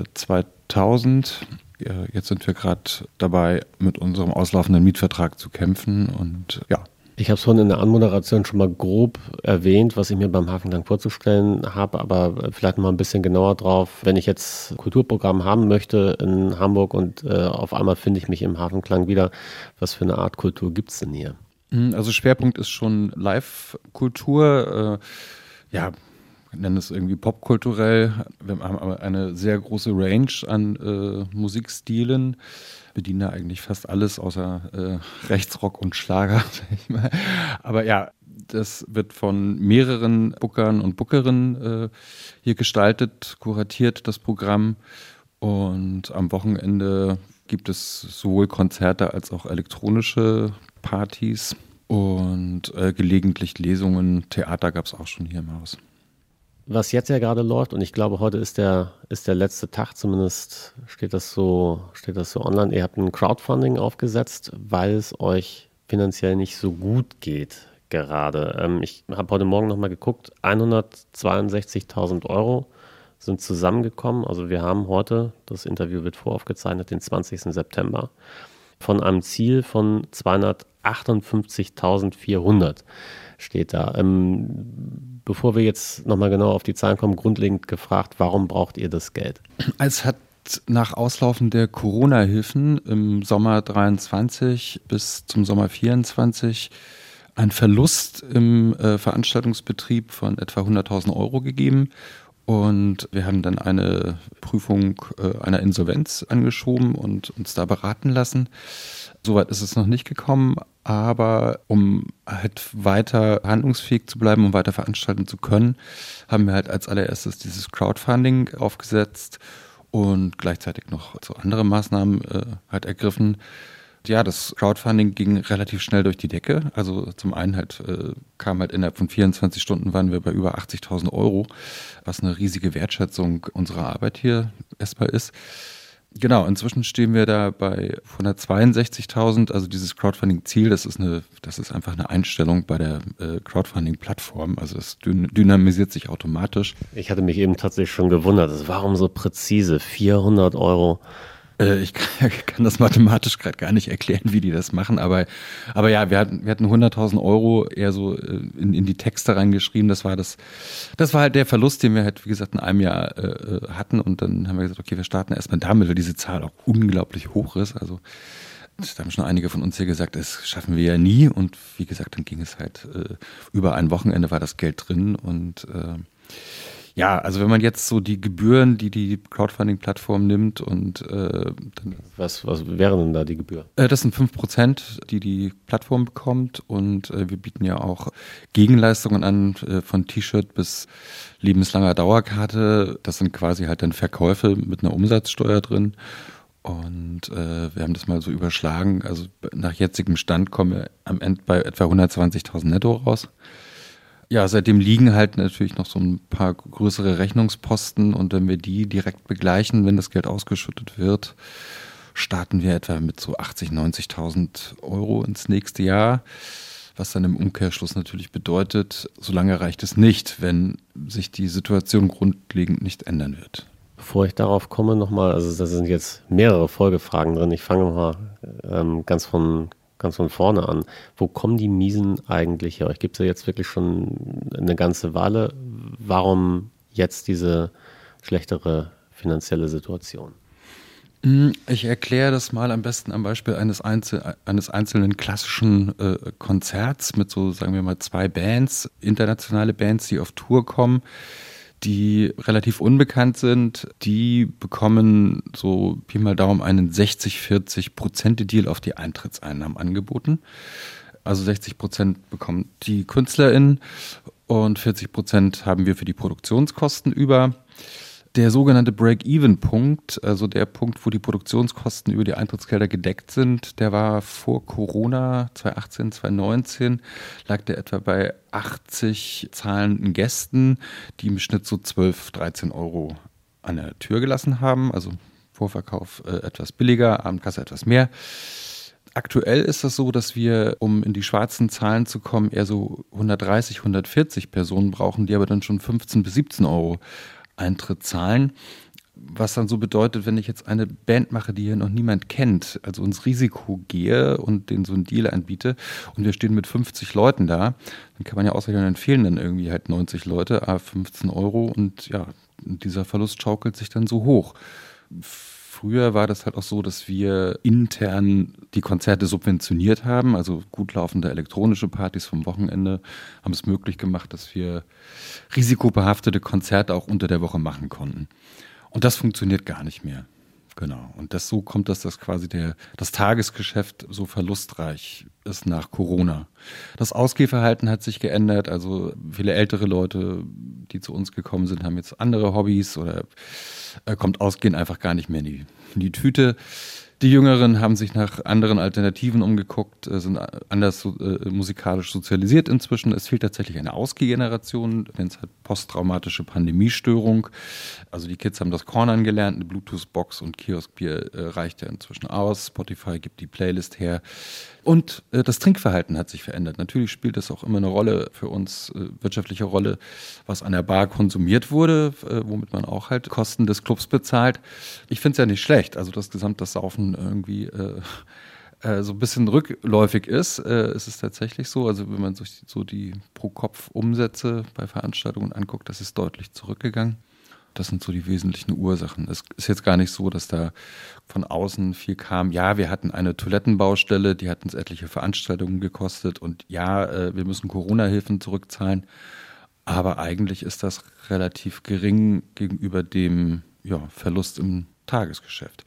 2000. Jetzt sind wir gerade dabei, mit unserem auslaufenden Mietvertrag zu kämpfen und ja. Ich habe es vorhin in der Anmoderation schon mal grob erwähnt, was ich mir beim Hafenklang vorzustellen habe, aber vielleicht mal ein bisschen genauer drauf. Wenn ich jetzt Kulturprogramm haben möchte in Hamburg und auf einmal finde ich mich im Hafenklang wieder, was für eine Art Kultur gibt es denn hier? Also Schwerpunkt ist schon Live-Kultur, wir nennen es irgendwie popkulturell. Wir haben aber eine sehr große Range an Musikstilen, bedienen da eigentlich fast alles außer Rechtsrock und Schlager, sag ich mal. Aber ja, das wird von mehreren Bookern und Bookerinnen hier gestaltet, kuratiert, das Programm. Und am Wochenende gibt es sowohl Konzerte als auch elektronische Partys und gelegentlich Lesungen. Theater gab es auch schon hier im Haus. Was jetzt ja gerade läuft, und ich glaube, heute ist der letzte Tag, zumindest steht das so online. Ihr habt ein Crowdfunding aufgesetzt, weil es euch finanziell nicht so gut geht gerade. Ich habe heute Morgen nochmal geguckt, 162.000 € sind zusammengekommen. Also wir haben heute, das Interview wird voraufgezeichnet, den 20. September, von einem Ziel von 258.400 steht da. Bevor wir jetzt nochmal genau auf die Zahlen kommen, grundlegend gefragt, warum braucht ihr das Geld? Es hat nach Auslaufen der Corona-Hilfen im Sommer 23 bis zum Sommer 24 einen Verlust im Veranstaltungsbetrieb von etwa 100.000 € gegeben. Und wir haben dann eine Prüfung einer Insolvenz angeschoben und uns da beraten lassen. Soweit ist es noch nicht gekommen, aber um halt weiter handlungsfähig zu bleiben, um weiter veranstalten zu können, haben wir halt als allererstes dieses Crowdfunding aufgesetzt und gleichzeitig noch so andere Maßnahmen halt ergriffen. Ja, das Crowdfunding ging relativ schnell durch die Decke. Also zum einen halt kam halt innerhalb von 24 Stunden waren wir bei über 80.000 €, was eine riesige Wertschätzung unserer Arbeit hier erstmal ist. Genau, inzwischen stehen wir da bei 162.000, also dieses Crowdfunding-Ziel, das ist einfach eine Einstellung bei der Crowdfunding-Plattform, also es dynamisiert sich automatisch. Ich hatte mich eben tatsächlich schon gewundert, warum so präzise, 400 €? Ich kann das mathematisch gerade gar nicht erklären, wie die das machen, aber ja, wir hatten 100.000 € eher so in die Texte reingeschrieben. Das war halt der Verlust, den wir halt, wie gesagt, in einem Jahr hatten, und dann haben wir gesagt, okay, wir starten erstmal damit, weil diese Zahl auch unglaublich hoch ist. Also da haben schon einige von uns hier gesagt, das schaffen wir ja nie, und wie gesagt, dann ging es halt über ein Wochenende war das Geld drin und ja, also wenn man jetzt so die Gebühren, die Crowdfunding-Plattform nimmt und dann Was wären denn da die Gebühren? Das sind 5%, die Plattform bekommt, und wir bieten ja auch Gegenleistungen an, von T-Shirt bis lebenslanger Dauerkarte. Das sind quasi halt dann Verkäufe mit einer Umsatzsteuer drin. Und wir haben das mal so überschlagen. Also nach jetzigem Stand kommen wir am Ende bei etwa 120.000 netto raus. Ja, seitdem liegen halt natürlich noch so ein paar größere Rechnungsposten, und wenn wir die direkt begleichen, wenn das Geld ausgeschüttet wird, starten wir etwa mit so 80.000, 90.000 € ins nächste Jahr, was dann im Umkehrschluss natürlich bedeutet, solange reicht es nicht, wenn sich die Situation grundlegend nicht ändern wird. Bevor ich darauf komme nochmal, also da sind jetzt mehrere Folgefragen drin, ich fange nochmal ganz von vorne an. Wo kommen die Miesen eigentlich her? Euch gibt es ja jetzt wirklich schon eine ganze Weile. Warum jetzt diese schlechtere finanzielle Situation? Ich erkläre das mal am besten am Beispiel eines einzelnen klassischen Konzerts mit so, sagen wir mal, 2 Bands, internationale Bands, die auf Tour kommen, die relativ unbekannt sind. Die bekommen so Pi mal Daumen einen 60-40% Deal auf die Eintrittseinnahmen angeboten. Also 60% bekommen die KünstlerInnen und 40% haben wir für die Produktionskosten über. Der sogenannte Break-Even-Punkt, also der Punkt, wo die Produktionskosten über die Eintrittsgelder gedeckt sind, der war vor Corona 2018, 2019, lag der etwa bei 80 zahlenden Gästen, die im Schnitt so 12, 13 Euro an der Tür gelassen haben. Also Vorverkauf etwas billiger, Abendkasse etwas mehr. Aktuell ist das so, dass wir, um in die schwarzen Zahlen zu kommen, eher so 130, 140 Personen brauchen, die aber dann schon 15 bis 17 Euro Eintritt zahlen. Was dann so bedeutet, wenn ich jetzt eine Band mache, die hier noch niemand kennt, also ins Risiko gehe und denen so einen Deal anbiete und wir stehen mit 50 Leuten da, dann kann man ja ausrechnen, dann fehlen dann irgendwie halt 90 Leute, 15 Euro und ja, dieser Verlust schaukelt sich dann so hoch. Früher war das halt auch so, dass wir intern die Konzerte subventioniert haben, also gut laufende elektronische Partys vom Wochenende haben es möglich gemacht, dass wir risikobehaftete Konzerte auch unter der Woche machen konnten. Und das funktioniert gar nicht mehr. Genau. Und so kommt das quasi das Tagesgeschäft so verlustreich ist nach Corona. Das Ausgehverhalten hat sich geändert. Also viele ältere Leute, die zu uns gekommen sind, haben jetzt andere Hobbys oder kommt Ausgehen einfach gar nicht mehr in die Tüte. Die Jüngeren haben sich nach anderen Alternativen umgeguckt, sind anders musikalisch sozialisiert inzwischen. Es fehlt tatsächlich eine Ausgehgeneration, nennt es halt posttraumatische Pandemiestörung. Also die Kids haben das Cornern gelernt, eine Bluetooth-Box und Kioskbier reicht ja inzwischen aus. Spotify gibt die Playlist her. Und das Trinkverhalten hat sich verändert. Natürlich spielt es auch immer eine Rolle für uns, wirtschaftliche Rolle, was an der Bar konsumiert wurde, womit man auch halt Kosten des Clubs bezahlt. Ich finde es ja nicht schlecht, also das gesamte Saufen irgendwie so ein bisschen rückläufig ist. Es ist tatsächlich so, also wenn man sich so die Pro-Kopf-Umsätze bei Veranstaltungen anguckt, das ist deutlich zurückgegangen. Das sind so die wesentlichen Ursachen. Es ist jetzt gar nicht so, dass da von außen viel kam. Ja, wir hatten eine Toilettenbaustelle, die hat uns etliche Veranstaltungen gekostet und ja, wir müssen Corona-Hilfen zurückzahlen. Aber eigentlich ist das relativ gering gegenüber dem Verlust im Tagesgeschäft.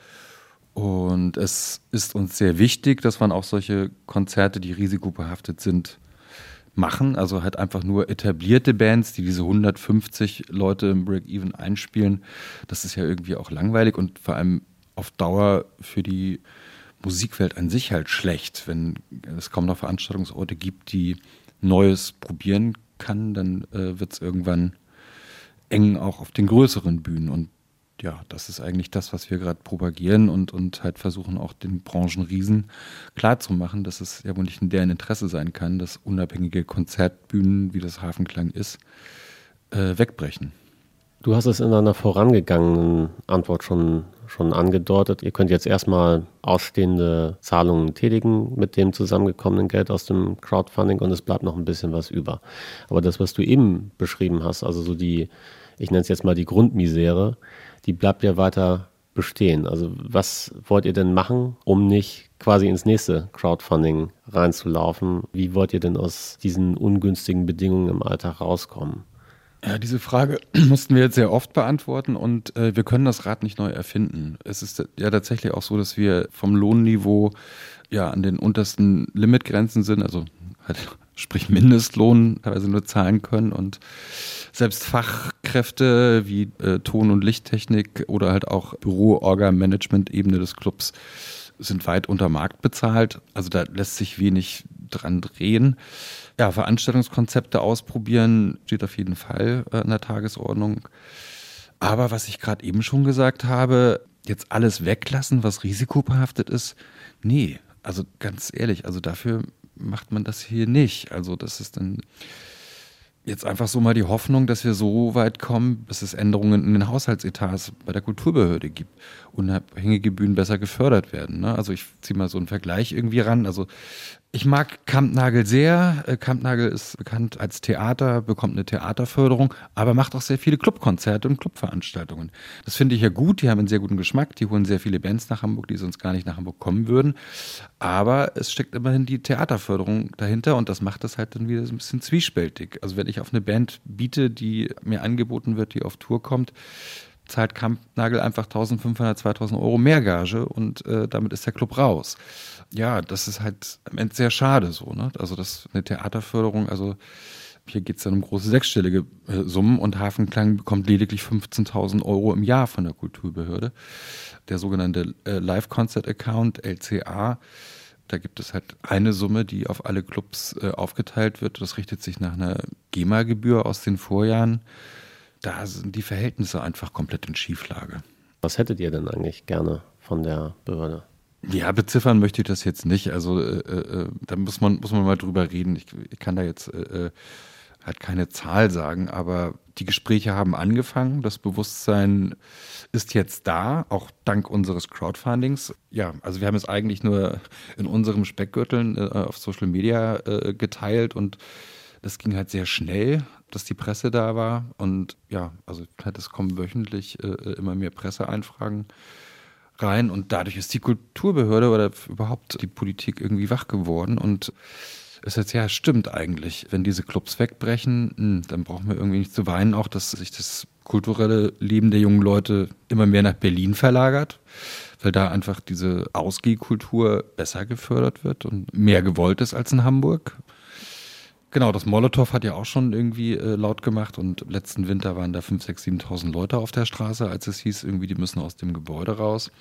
Und es ist uns sehr wichtig, dass man auch solche Konzerte, die risikobehaftet sind, machen, also halt einfach nur etablierte Bands, die diese 150 Leute im Break-Even einspielen. Das ist ja irgendwie auch langweilig und vor allem auf Dauer für die Musikwelt an sich halt schlecht. Wenn es kaum noch Veranstaltungsorte gibt, die Neues probieren kann, dann wird es irgendwann eng auch auf den größeren Bühnen. Und ja, das ist eigentlich das, was wir gerade propagieren und halt versuchen auch den Branchenriesen klarzumachen, dass es ja wohl nicht in deren Interesse sein kann, dass unabhängige Konzertbühnen, wie das Hafenklang ist, wegbrechen. Du hast es in einer vorangegangenen Antwort schon angedeutet. Ihr könnt jetzt erstmal ausstehende Zahlungen tätigen mit dem zusammengekommenen Geld aus dem Crowdfunding und es bleibt noch ein bisschen was über. Aber das, was du eben beschrieben hast, also so ich nenne es jetzt mal die Grundmisere, die bleibt ja weiter bestehen. Also was wollt ihr denn machen, um nicht quasi ins nächste Crowdfunding reinzulaufen? Wie wollt ihr denn aus diesen ungünstigen Bedingungen im Alltag rauskommen? Ja, diese Frage mussten wir jetzt sehr oft beantworten und wir können das Rad nicht neu erfinden. Es ist ja tatsächlich auch so, dass wir vom Lohnniveau ja an den untersten Limitgrenzen sind, also halt sprich Mindestlohn teilweise nur zahlen können und selbst Fachkräfte wie Ton- und Lichttechnik oder halt auch Büro-Orga-Management-Ebene des Clubs sind weit unter Markt bezahlt. Also da lässt sich wenig dran drehen. Ja, Veranstaltungskonzepte ausprobieren steht auf jeden Fall an der Tagesordnung. Aber was ich gerade eben schon gesagt habe, jetzt alles weglassen, was risikobehaftet ist, nee, also ganz ehrlich, also dafür macht man das hier nicht. Also das ist dann Jetzt einfach so mal die Hoffnung, dass wir so weit kommen, bis es Änderungen in den Haushaltsetats bei der Kulturbehörde gibt. Unabhängige Bühnen besser gefördert werden. Ne? Also ich ziehe mal so einen Vergleich irgendwie ran. Also ich mag Kampnagel sehr. Kampnagel ist bekannt als Theater, bekommt eine Theaterförderung, aber macht auch sehr viele Clubkonzerte und Clubveranstaltungen. Das finde ich ja gut. Die haben einen sehr guten Geschmack. Die holen sehr viele Bands nach Hamburg, die sonst gar nicht nach Hamburg kommen würden. Aber es steckt immerhin die Theaterförderung dahinter und das macht das halt dann wieder so ein bisschen zwiespältig. Also wenn ich auf eine Band biete, die mir angeboten wird, die auf Tour kommt, zahlt Kampnagel einfach 1.500, 2.000 Euro mehr Gage und damit ist der Club raus. Ja, das ist halt am Ende sehr schade so, ne? Also das eine Theaterförderung, also hier geht es dann um große sechsstellige Summen und Hafenklang bekommt lediglich 15.000 Euro im Jahr von der Kulturbehörde. Der sogenannte Live-Concert-Account, LCA, da gibt es halt eine Summe, die auf alle Clubs aufgeteilt wird. Das richtet sich nach einer GEMA-Gebühr aus den Vorjahren. Da sind die Verhältnisse einfach komplett in Schieflage. Was hättet ihr denn eigentlich gerne von der Behörde? Ja, beziffern möchte ich das jetzt nicht. Also da muss man mal drüber reden. Ich kann da jetzt halt keine Zahl sagen, aber die Gespräche haben angefangen. Das Bewusstsein ist jetzt da, auch dank unseres Crowdfundings. Ja, also wir haben es eigentlich nur in unserem Speckgürteln auf Social Media geteilt und das ging halt sehr schnell, dass die Presse da war. Und ja, also es kommen wöchentlich immer mehr Presseeinfragen rein und dadurch ist die Kulturbehörde oder überhaupt die Politik irgendwie wach geworden und es ist ja, stimmt eigentlich, wenn diese Clubs wegbrechen, dann brauchen wir irgendwie nicht zu weinen, auch dass sich das kulturelle Leben der jungen Leute immer mehr nach Berlin verlagert, weil da einfach diese Ausgehkultur besser gefördert wird und mehr gewollt ist als in Hamburg. Genau, das Molotow hat ja auch schon irgendwie laut gemacht und letzten Winter waren da 5.000, 6.000, 7.000 Leute auf der Straße, als es hieß, irgendwie die müssen aus dem Gebäude raus.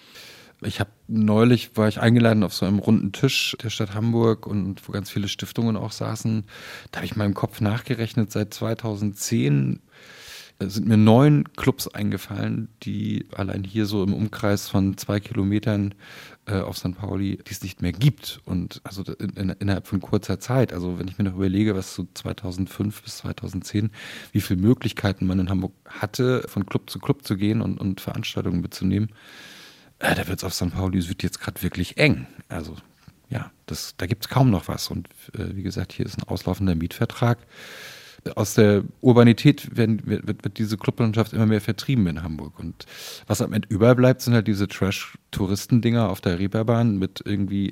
Neulich war ich eingeladen auf so einem runden Tisch der Stadt Hamburg und wo ganz viele Stiftungen auch saßen. Da habe ich mal im Kopf nachgerechnet, seit 2010 sind mir 9 Clubs eingefallen, die allein hier so im Umkreis von 2 Kilometern auf St. Pauli, die es nicht mehr gibt. Und also innerhalb von kurzer Zeit. Also wenn ich mir noch überlege, was so 2005 bis 2010, wie viele Möglichkeiten man in Hamburg hatte, von Club zu gehen und Veranstaltungen mitzunehmen, da wird es auf St. Pauli Süd jetzt gerade wirklich eng. Also ja, da gibt es kaum noch was. Und wie gesagt, hier ist ein auslaufender Mietvertrag. Aus der Urbanität wird diese Clublandschaft immer mehr vertrieben in Hamburg. Und was am Ende überbleibt, sind halt diese Trash-Touristendinger auf der Reeperbahn mit irgendwie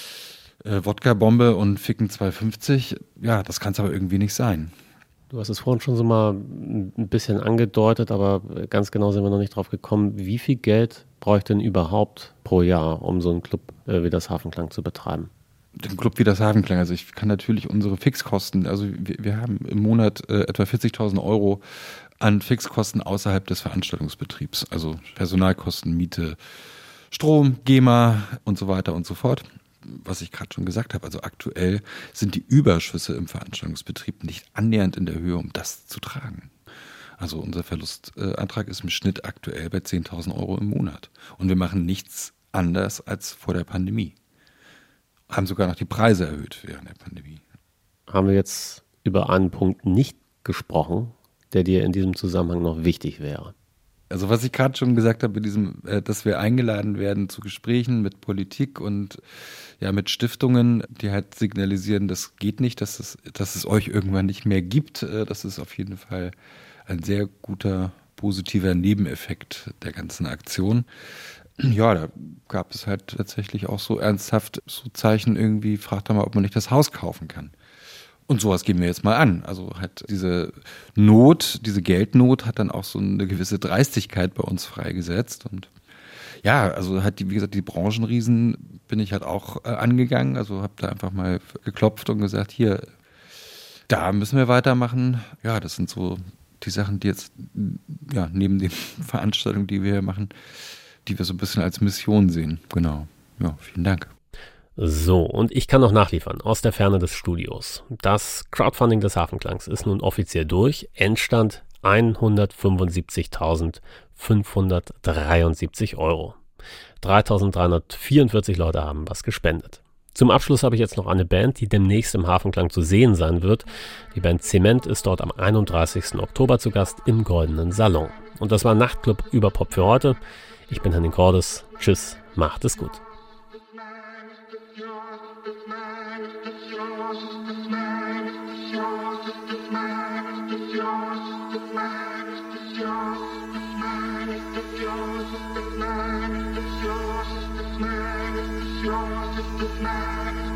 Wodka-Bombe und Ficken 2,50. Ja, das kann es aber irgendwie nicht sein. Du hast es vorhin schon so mal ein bisschen angedeutet, aber ganz genau sind wir noch nicht drauf gekommen. Wie viel Geld bräuchte denn überhaupt pro Jahr, um so einen Club wie das Hafenklang zu betreiben? Den Club wie das Hafenklang, also ich kann natürlich unsere Fixkosten, also wir haben im Monat etwa 40.000 Euro an Fixkosten außerhalb des Veranstaltungsbetriebs, also Personalkosten, Miete, Strom, GEMA und so weiter und so fort. Was ich gerade schon gesagt habe, also aktuell sind die Überschüsse im Veranstaltungsbetrieb nicht annähernd in der Höhe, um das zu tragen. Also unser Verlustantrag ist im Schnitt aktuell bei 10.000 Euro im Monat. Und wir machen nichts anders als vor der Pandemie. Haben sogar noch die Preise erhöht während der Pandemie. Haben wir jetzt über einen Punkt nicht gesprochen, der dir in diesem Zusammenhang noch wichtig wäre? Also was ich gerade schon gesagt habe, dass wir eingeladen werden zu Gesprächen mit Politik und ja mit Stiftungen, die halt signalisieren, das geht nicht, dass es euch irgendwann nicht mehr gibt. Das ist auf jeden Fall ein sehr guter, positiver Nebeneffekt der ganzen Aktion. Ja, da gab es halt tatsächlich auch so ernsthaft so Zeichen irgendwie, fragt doch mal, ob man nicht das Haus kaufen kann. Und sowas gehen wir jetzt mal an. Also hat diese Not, diese Geldnot hat dann auch so eine gewisse Dreistigkeit bei uns freigesetzt. Und ja, also hat wie gesagt, die Branchenriesen bin ich halt auch angegangen. Also habe da einfach mal geklopft und gesagt, hier, da müssen wir weitermachen. Ja, das sind so die Sachen, die jetzt ja neben den Veranstaltungen, die wir hier machen, die wir so ein bisschen als Mission sehen. Genau. Ja, vielen Dank. So, und ich kann noch nachliefern aus der Ferne des Studios. Das Crowdfunding des Hafenklangs ist nun offiziell durch. Endstand 175.573 Euro. 3.344 Leute haben was gespendet. Zum Abschluss habe ich jetzt noch eine Band, die demnächst im Hafenklang zu sehen sein wird. Die Band Zement ist dort am 31. Oktober zu Gast im Goldenen Salon. Und das war Nachtclub Überpop für heute. Ich bin Henning Cordes. Tschüss, macht es gut. Man.